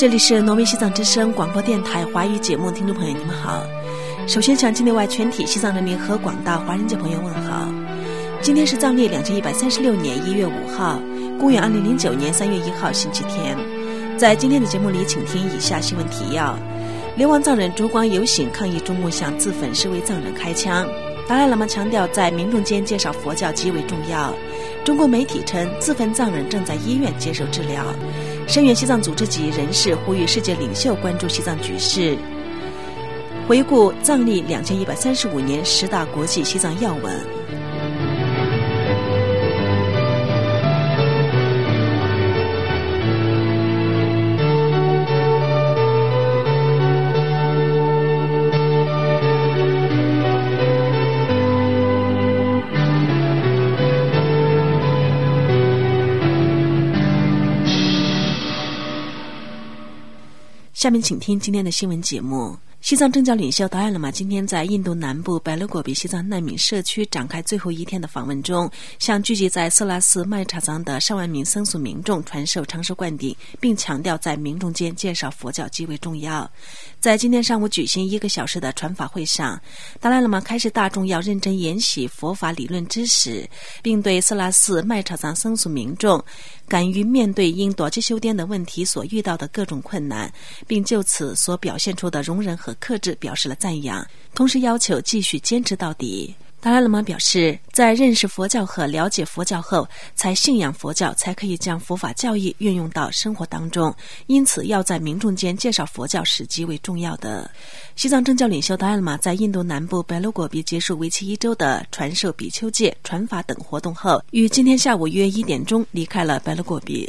这里是挪威西藏之声广播电台华语节目，听众朋友你们好。首先向境内外全体西藏人民和广大华人界朋友问好。今天是藏历2136年1月5号，公元2009年3月1号星期天。在今天的节目里，请听以下新闻提要：流亡藏人烛光游行抗议中共向自焚示威藏人开枪。达赖喇嘛强调，在民众间介绍佛教极为重要。中国媒体称，自焚藏人正在医院接受治疗。声援西藏组织及人士呼吁世界领袖关注西藏局势。回顾藏历2135年10大国际西藏要闻。下面请听今天的新闻节目。西藏政教领袖达赖喇嘛今天在印度南部白勒果比西藏难民社区展开最后一天的访问中，向聚集在色拉寺麦查藏的上万名僧俗民众传授常识灌顶，并强调在民众间介绍佛教极为重要。在今天上午举行1个小时的传法会上，达赖喇嘛开示大众要认真研习佛法理论知识，并对色拉寺麦查藏僧俗民众敢于面对因躲击修颠的问题所遇到的各种困难，并就此所表现出的容忍和克制表示了赞扬，同时要求继续坚持到底。达赖喇嘛表示，在认识佛教和了解佛教后，才信仰佛教，才可以将佛法教义运用到生活当中，因此要在民众间介绍佛教是极为重要的。西藏政教领袖达赖喇嘛在印度南部白勒果比结束为期1周的传授比丘戒、传法等活动后，于今天下午约1点钟离开了白勒果比。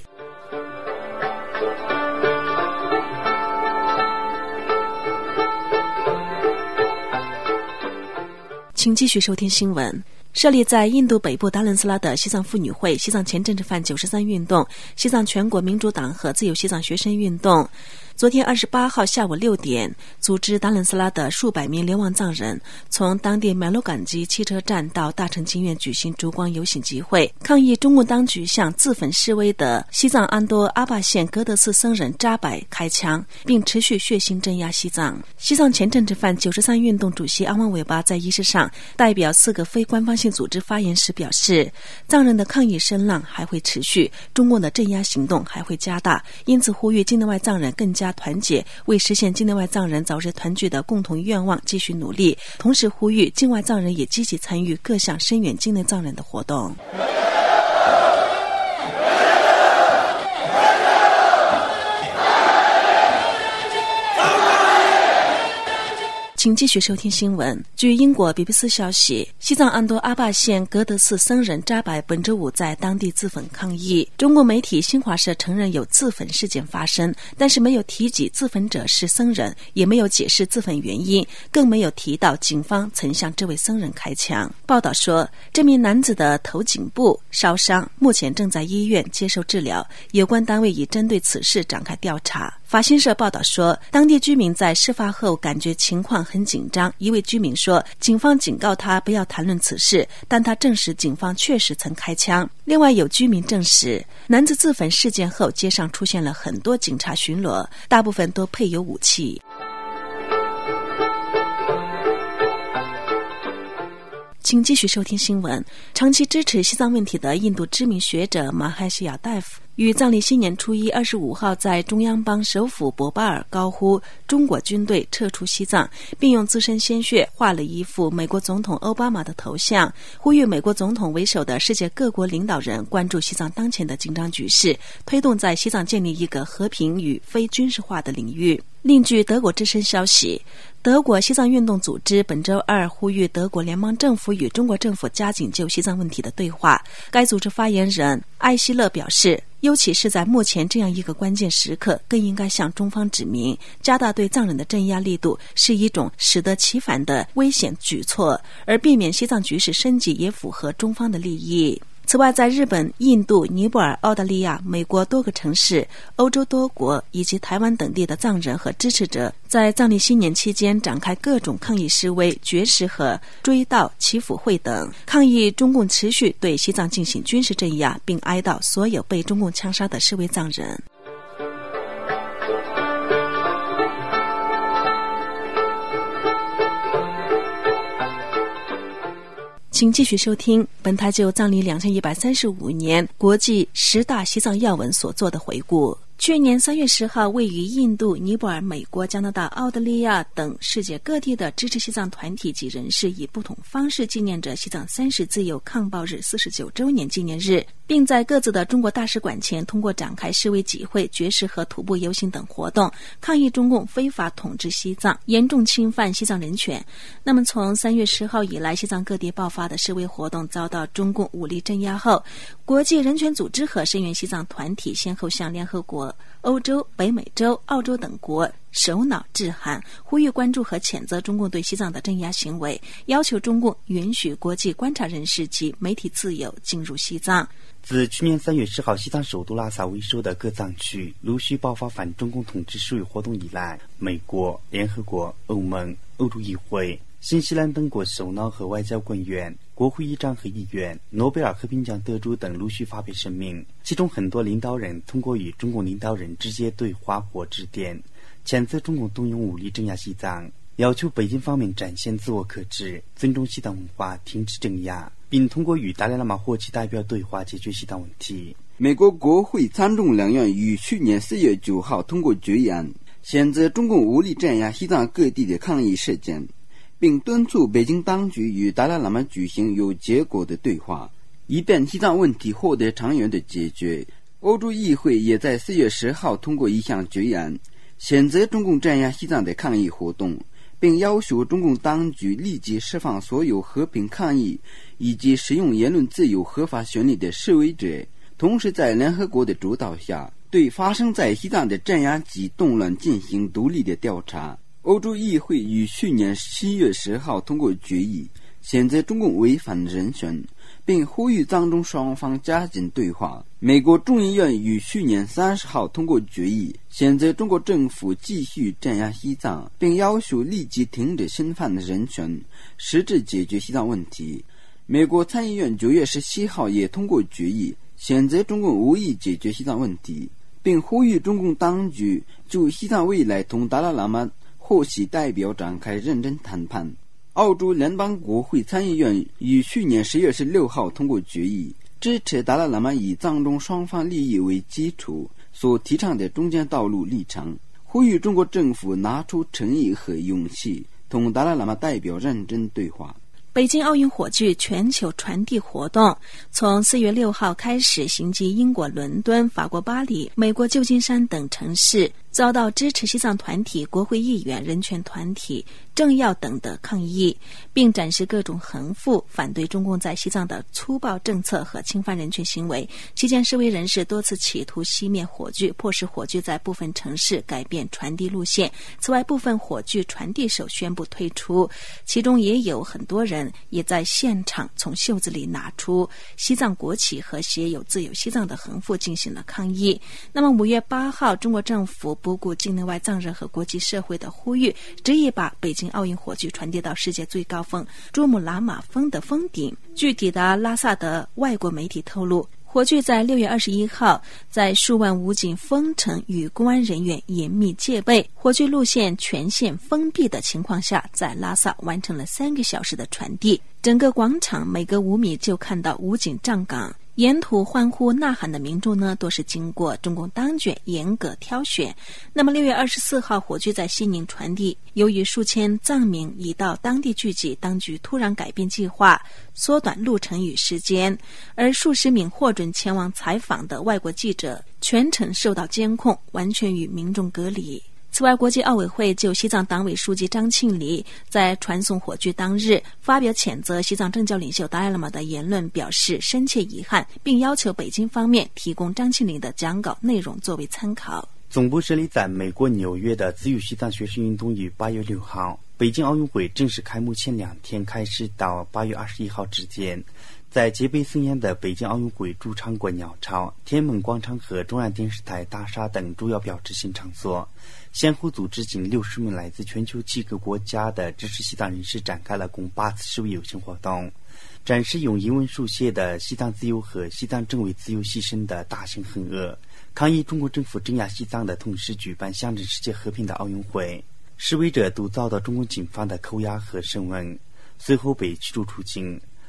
请继续收听新闻。设立在印度北部达伦斯拉的西藏妇女会、西藏前政治犯93运动、西藏全国民主党和自由西藏学生运动昨天28号下午6点，组织达伦斯拉的数百名流亡藏人从当地麦洛岗基汽车站到大成经院举行烛光游行集会，抗议中共当局向自焚示威的西藏安多阿坝县格德寺僧人扎柏开枪，并持续血腥镇压西藏。西藏前政治犯93运动主席阿旺韦巴在仪式上代表4个非官方性组织发言时表示，藏人的抗议声浪还会持续，中共的镇压行动还会加大，因此呼吁境内外藏人更加团结，为实现境内外藏人早日团聚的共同愿望继续努力，同时呼吁境外藏人也积极参与各项声援境内藏人的活动。请继续收听新闻。据英国 BBC 消息，西藏安多阿坝县格德寺僧人扎柏本周五在当地自焚抗议。中国媒体新华社承认有自焚事件发生，但是没有提及自焚者是僧人，也没有解释自焚原因，更没有提到警方曾向这位僧人开枪。报道说，这名男子的头颈部烧伤，目前正在医院接受治疗，有关单位已针对此事展开调查。法新社报道说，当地居民在事发后感觉情况很紧张，一位居民说，警方警告他不要谈论此事，但他证实警方确实曾开枪。另外有居民证实，男子自焚事件后，街上出现了很多警察巡逻，大部分都配有武器。请继续收听新闻。长期支持西藏问题的印度知名学者马哈西亚大夫于藏历新年初一25号在中央邦首府博巴尔高呼中国军队撤出西藏，并用自身鲜血画了一幅美国总统奥巴马的头像，呼吁美国总统为首的世界各国领导人关注西藏当前的紧张局势，推动在西藏建立一个和平与非军事化的领域。另据德国之声消息，德国西藏运动组织本周二呼吁德国联邦政府与中国政府加紧就西藏问题的对话。该组织发言人艾希勒表示，尤其是在目前这样一个关键时刻，更应该向中方指明，加大对藏人的镇压力度是一种适得其反的危险举措，而避免西藏局势升级也符合中方的利益。此外，在日本、印度、尼泊尔、澳大利亚、美国多个城市、欧洲多国以及台湾等地的藏人和支持者在藏历新年期间展开各种抗议示威、绝食和追悼、祈福会等，抗议中共持续对西藏进行军事镇压，并哀悼所有被中共枪杀的示威藏人。 请继续收听本台就藏历2135年国际10大西藏要闻所做的回顾。去年3月10号，位于印度、尼泊尔、美国、加拿大、澳大利亚等世界各地的支持西藏团体及人士，以不同方式纪念着西藏30自由抗暴日49周年纪念日，并在各自的中国大使馆前通过展开示威集会、绝食和徒步游行等活动，抗议中共非法统治西藏，严重侵犯西藏人权。那么从3月10号以来，西藏各地爆发的示威活动遭到中共武力镇压后，国际人权组织和声援西藏团体先后向联合国、欧洲、北美洲、澳洲等国首脑致函，呼吁关注和谴责中共对西藏的镇压行为，要求中共允许国际观察人士及媒体自由进入西藏。 自去年3月10号西藏首都拉萨为首的各藏区陆续爆发反中共统治示威活动以来，美国、联合国、欧盟、欧洲议会、新西兰等国首脑和外交官员、国会议长和议员、诺贝尔和平奖得主等陆续发表声明，其中很多领导人通过与中共领导人直接对话或致电，谴责中共动用武力镇压西藏，要求北京方面展现自我克制，尊重西藏文化，停止镇压，并通过与达赖喇嘛或其代表对话解决西藏问题。 美国国会参众两院于去年4月9号通过决议案，谴责中共无力镇压西藏各地的抗议事件，并敦促北京当局与达赖喇嘛举行有结果的对话，以便西藏问题获得长远的解决。欧洲议会也在4月10号通过一项决议案，谴责中共镇压西藏的抗议活动，并要求中共当局立即释放所有和平抗议以及使用言论自由合法权利的示威者，同时在联合国的主导下，对发生在西藏的镇压及动乱进行独立的调查。欧洲议会于去年7月10号通过决议，谴责中共违反人权，并呼吁藏中双方加紧对话。美国众议院于去年30号通过决议，谴责中国政府继续镇压西藏，并要求立即停止侵犯人权，实质解决西藏问题。美国参议院9月17号也通过决议，谴责中共无意解决西藏问题，并呼吁中共当局就西藏未来同达赖喇嘛或其代表展开认真谈判。澳洲联邦国会参议院于去年10月16号通过决议，支持达赖喇嘛以藏中双方利益为基础所提倡的中间道路立场，呼吁中国政府拿出诚意和勇气，同达赖喇嘛代表认真对话。 北京奥运火炬全球传递活动从4月6号开始行经英国伦敦、法国巴黎、美国旧金山等城市，遭到支持西藏团体、国会议员、人权团体、政要等的抗议，并展示各种横幅，反对中共在西藏的粗暴政策和侵犯人权行为。期间，示威人士多次企图熄灭火炬，迫使火炬在部分城市改变传递路线。此外，部分火炬传递手宣布退出，其中也有很多人也在现场从袖子里拿出西藏国旗和写有自由西藏的横幅进行了抗议。那么5月8号，中国政府不顾境内外藏人和国际社会的呼吁，执意把北京奥运火炬传递到世界最高峰珠穆朗玛峰的峰顶。据抵达拉萨的外国媒体透露，火炬在6月21号在数万武警封城与公安人员严密戒备、火炬路线全线封闭的情况下，在拉萨完成了3个小时的传递。整个广场每隔5米就看到武警站岗，沿途欢呼呐喊的民众呢，都是经过中共当局严格挑选。那么6月24号，火炬在西宁传递，由于数千藏民已到当地聚集，当局突然改变计划，缩短路程与时间，而数十名获准前往采访的外国记者全程受到监控，完全与民众隔离。此外，国际奥委会就西藏党委书记张庆黎在传送火炬当日发表谴责西藏政教领袖达赖喇嘛的言论表示深切遗憾，并要求北京方面提供张庆黎的讲稿内容作为参考。 总部设立在美国纽约的自由西藏学生运动于8月6号北京奥运会正式开幕前2天开始到8月21号之间，在戒备森严的北京奥运会主场馆鸟巢、天安门广场和中央电视台大厦等主要标志性场所，先后组织近60名来自全球7个国家的支持西藏人士展开了共8次示威游行活动，展示用英文书写的西藏自由和西藏正为自由牺牲的大型横额，抗议中国政府镇压西藏的同时举办象征世界和平的奥运会。示威者都遭到中共警方的扣押和审问，随后被驱逐出境。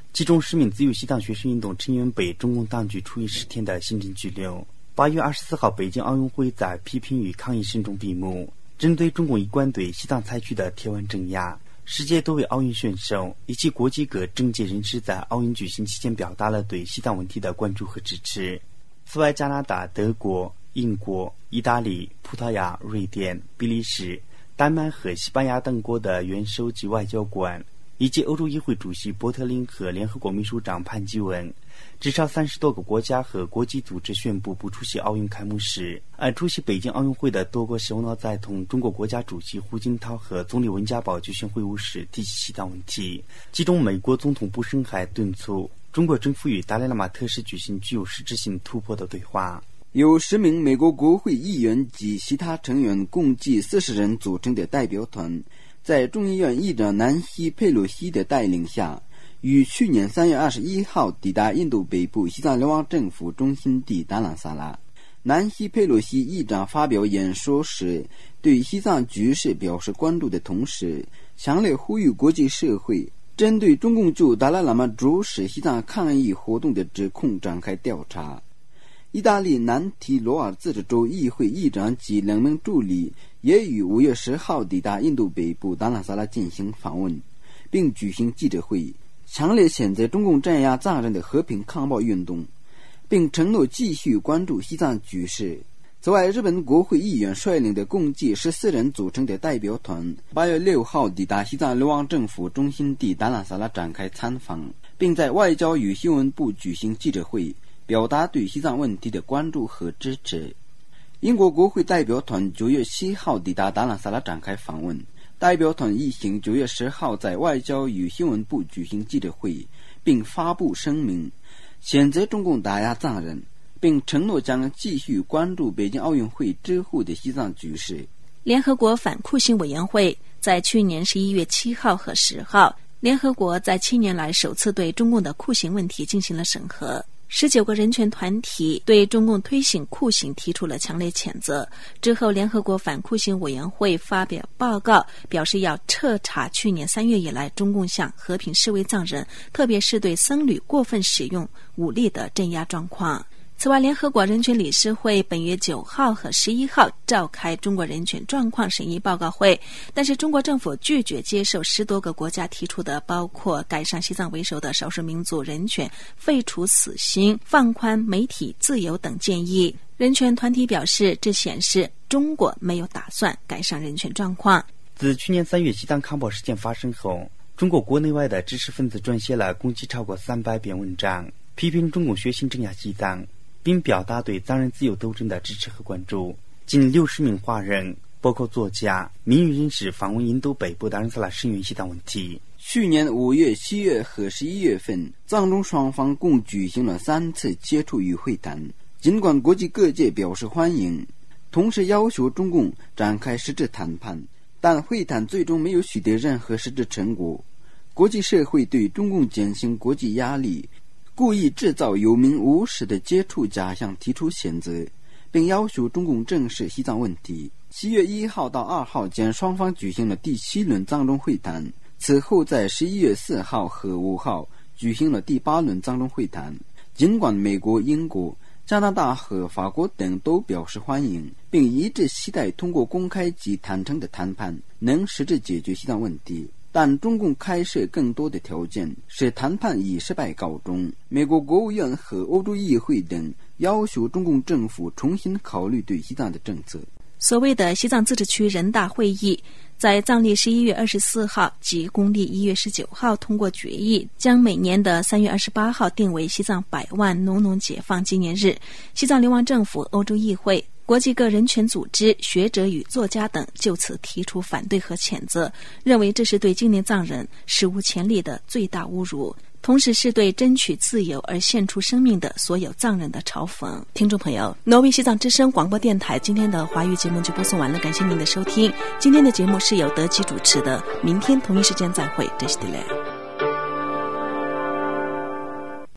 其中10名自由西藏学生运动成员被中共当局处以10天的行政拘留。8月24号，北京奥运会在批评与抗议声中闭幕。针对中共一贯对西藏采取的铁腕镇压，世界多位奥运选手以及国际各政界人士在奥运举行期间表达了对西藏问题的关注和支持。此外，加拿大、德国、英国、意大利、葡萄牙、瑞典、比利时、丹麦和西班牙等国的元首及外交官，以及欧洲议会主席波特林和联合国秘书长潘基文，至少30多个国家和国际组织宣布不出席奥运开幕式。而出席北京奥运会的多国首脑在同中国国家主席胡锦涛和总理温家宝举行会晤时提起西藏问题。其中，美国总统布什还敦促中国政府与达赖喇嘛特使举行具有实质性突破的对话。 由10名美国国会议员及其他成员共计40人组成的代表团，在众议院议长南希·佩洛西的带领下，于去年3月21号抵达印度北部西藏流亡政府中心地达兰萨拉。南希·佩洛西议长发表演说时，对西藏局势表示关注的同时，强烈呼吁国际社会针对中共就达赖喇嘛主使西藏抗议活动的指控展开调查。意大利南提罗尔自治州议会议长及2名助理也于5月10号抵达印度北部达兰萨拉进行访问，并举行记者会，强烈谴责中共镇压藏人的和平抗暴运动，并承诺继续关注西藏局势。此外，日本国会议员率领的共计14人组成的代表团8月6号抵达西藏流亡政府中心地达兰萨拉展开参访，并在外交与新闻部举行记者会，表达对西藏问题的关注和支持。英国国会代表团9月7号抵达达兰萨拉展开访问，代表团一行9月10号在外交与新闻部举行记者会，并发布声明，谴责中共打压藏人，并承诺将继续关注北京奥运会之后的西藏局势。 联合国反酷刑委员会在去年11月7号和10号，联合国在7年来首次对中共的酷刑问题进行了审核。19个人权团体对中共推行酷刑提出了强烈谴责。之后，联合国反酷刑委员会发表报告，表示要彻查去年3月以来中共向和平示威藏人，特别是对僧侣过分使用武力的镇压状况。此外，联合国人权理事会本月9号和11号召开中国人权状况审议报告会，但是中国政府拒绝接受10多个国家提出的包括改善西藏为首的少数民族人权、废除死刑、放宽媒体自由等建议。人权团体表示，这显示中国没有打算改善人权状况。 自去年3月西藏抗暴事件发生后，中国国内外的知识分子撰写了共计超过300篇文章，批评中共血腥镇压西藏，并表达对藏人自由斗争的支持和关注。近60名华人，包括作家、民运人士访问印度北部达兰萨拉声援西藏问题。 去年5月、7月和11月份，藏中双方共举行了3次接触与会谈。尽管国际各界表示欢迎，同时要求中共展开实质谈判，但会谈最终没有取得任何实质成果。国际社会对中共减轻国际压力，故意制造有名无实的接触假象提出谴责，并要求中共正视西藏问题。7月1号到2号间，双方举行了第7轮藏中会谈，此后在11月4号和5号举行了第8轮藏中会谈。尽管美国、英国、加拿大和法国等都表示欢迎，并一致期待通过公开及坦诚的谈判能实质解决西藏问题，但中共开设更多的条件，使谈判以失败告终。美国国务院和欧洲议会等要求中共政府重新考虑对西藏的政策。 所谓的西藏自治区人大会议在藏历11月24号及公历1月19号通过决议，将每年的3月28号定为西藏100万农农解放纪念日。西藏流亡政府、欧洲议会、国际各人权组织、学者与作家等就此提出反对和谴责，认为这是对今年藏人史无前例的最大侮辱，同时是对争取自由而献出生命的所有藏人的嘲讽。听众朋友，挪威西藏之声广播电台今天的华语节目就播送完了，感谢您的收听。今天的节目是由德基主持的，明天同一时间再会，这是迪莱。